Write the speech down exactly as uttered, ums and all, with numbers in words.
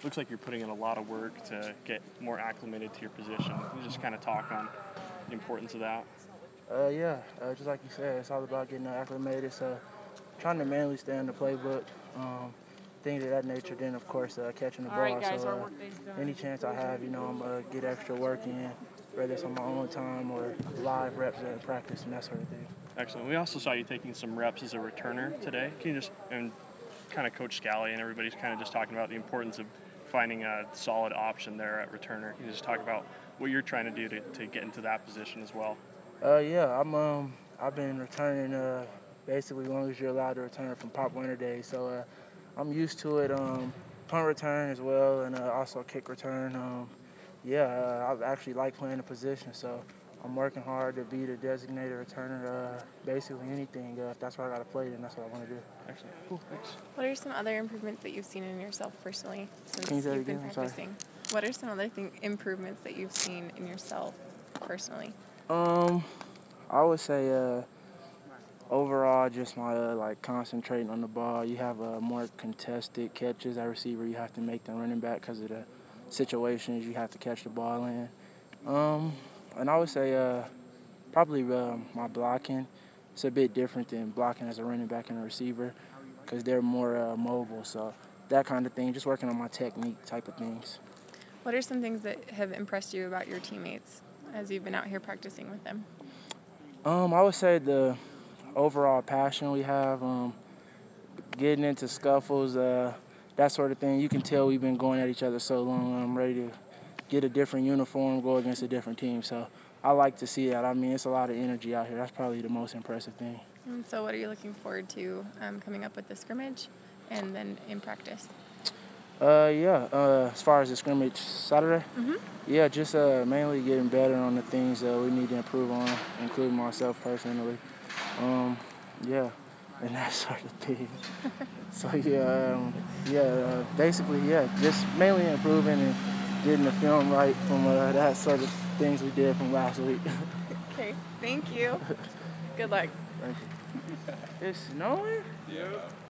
looks like you're putting in a lot of work to get more acclimated to your position. Can you just kind of talk on the importance of that? Uh, yeah, uh, just like you said, it's all about getting acclimated. So trying to mainly stay in the playbook, um, things of that nature. Then, of course, uh, catching the All ball. right, guys, so our uh, work day's done. any chance I have, you know, I'm going to get extra work in, whether it's on my own time or live reps at practice and that sort of thing. Excellent. We also saw you taking some reps as a returner today. Can you just, and kind of Coach Scally and everybody's kind of just talking about the importance of finding a solid option there at returner. Can you just talk about what you're trying to do to, to get into that position as well? Uh, yeah, I'm um, I've been returning uh, basically as long as you're allowed to return from Pop Winter Days. So uh, I'm used to it. Um, punt return as well, and uh, also kick return. Um, yeah, uh, I actually like playing the position, so I'm working hard to be the designated returner. Uh, basically anything. Uh, if that's what I got to play, then that's what I want to do. Excellent. Cool. Thanks. What are some other improvements that you've seen in yourself personally since Can you say that you've been again? I'm sorry. practicing? What are some other thing, improvements that you've seen in yourself personally? Um, I would say uh, overall, just my uh, like concentrating on the ball. You have uh, more contested catches at receiver. You have to make the running back because of the situations you have to catch the ball in. Um, and I would say uh, probably uh, my blocking. It's a bit different than blocking as a running back and a receiver because they're more uh, mobile. So that kind of thing. Just working on my technique type of things. What are some things that have impressed you about your teammates as you've been out here practicing with them? Um, I would say the overall passion we have, um, getting into scuffles, uh, that sort of thing. You can tell we've been going at each other so long. I'm ready to get a different uniform, go against a different team. So I like to see that. I mean, it's a lot of energy out here. That's probably the most impressive thing. And so what are you looking forward to um, coming up with the scrimmage and then in practice? Uh, yeah, uh, as far as the scrimmage Saturday, Mm-hmm. yeah, just uh, mainly getting better on the things that we need to improve on, including myself personally. Um, yeah, and that sort of thing. So yeah, um, yeah, uh, basically, yeah, just mainly improving and getting the film right from uh, that sort of things we did from last week. Okay, thank you. Good luck. Thank you. It's snowing? Yeah.